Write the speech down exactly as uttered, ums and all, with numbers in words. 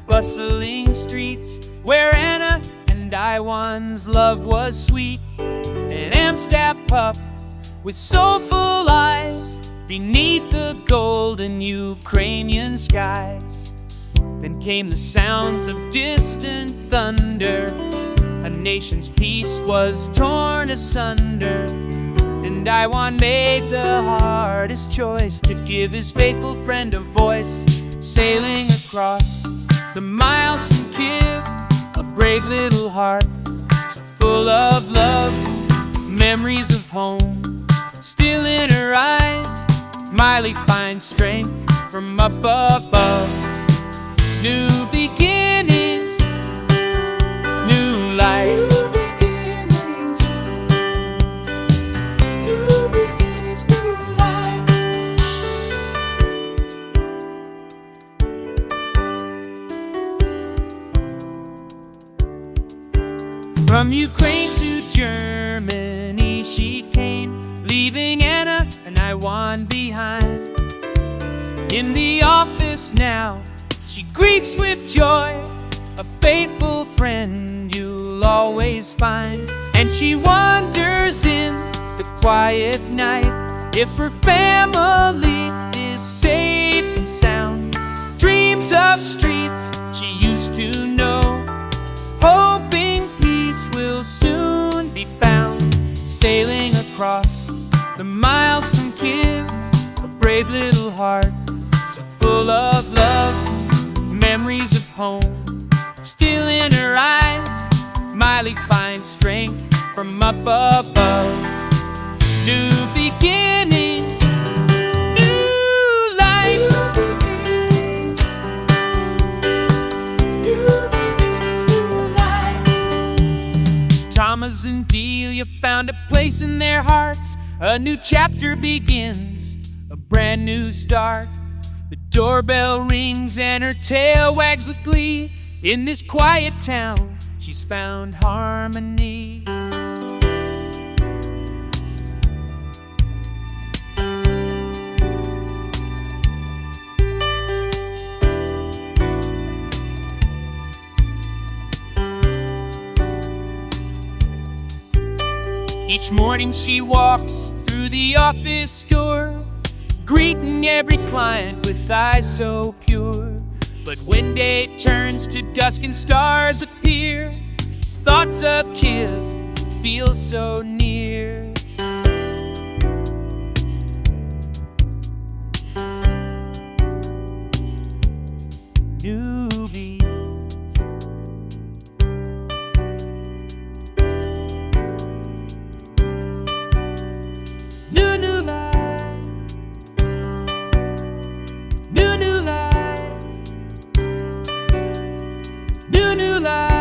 bustling streets, where Anna and I once loved was sweet. An Amstaff pup with soulful eyes beneath the golden Ukrainian skies. Then came the sounds of distant thunder. A nation's peace was torn asunder, and Iwan made the hardest choice to give his faithful friend a voice. Sailing across the miles from Kiev, a brave little heart, so full of love, memories of home. Still in her eyes, Miley finds strength from up above. New beginnings, new life. New beginnings, new beginnings, new life. From Ukraine to Germany she came, leaving Anna and Iwan behind. In the office now she greets with joy a faithful friend you'll always find. And she wonders in the quiet night if her family is safe and sound. Dreams of streets she used to know, hoping peace will soon be found. Sailing across the miles from Kiev, a brave little heart, so full of love, memories of home. Still in her eyes, Miley finds strength from up above. New beginnings, new life. New beginnings, new life. Thomas and Delia found a place in their hearts. A new chapter begins, a brand new start. The doorbell rings and her tail wags with glee. In this quiet town, she's found harmony. Each morning she walks through the office door, greeting every client with eyes so pure. But when day turns to dusk and stars appear, thoughts of Kiev feel so near. New beginnings, new new life, new new life, new new life.